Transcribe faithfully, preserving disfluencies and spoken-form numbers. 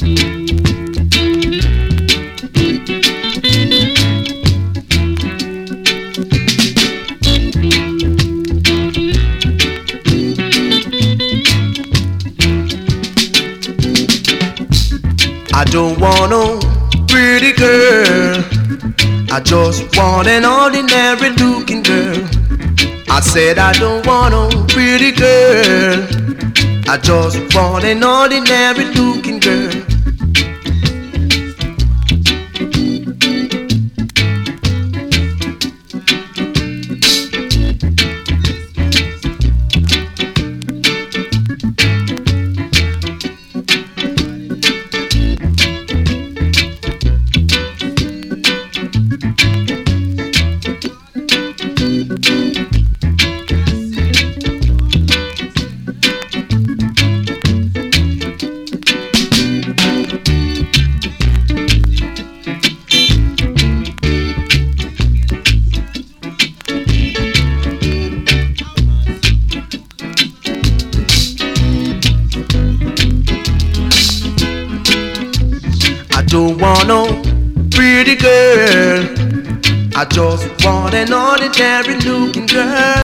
I don't want no pretty girl, I just want an ordinary looking girl. I said I don't want no pretty girl, I just want an ordinary looking girl. I don't want no pretty girl, I just want an ordinary looking girl.